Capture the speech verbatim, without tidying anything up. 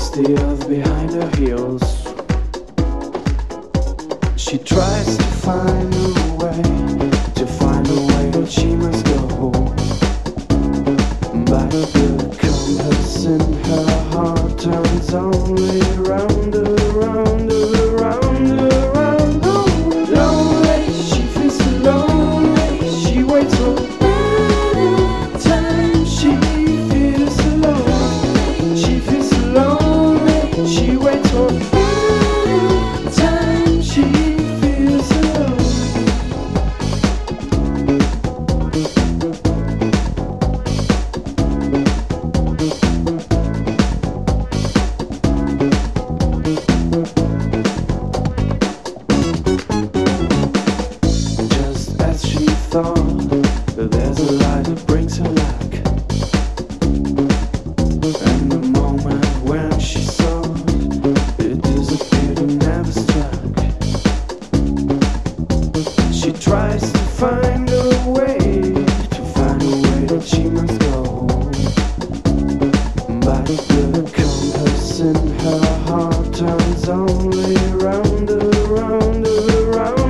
the earth behind her heels. She tries to find a way, to find a way that she must go. But the compass in her heart turns only round, around, around, around. Oh, lonely, she feels lonely. She waits for time. She feels alone. She feels lonely. She waits for time. She feels alone. Just as she thought, there's a light that brings her luck. And the moment when she saw it, it disappeared and never struck. She tries to find a way, to find a way that she must go. But the compass in her heart turns only round.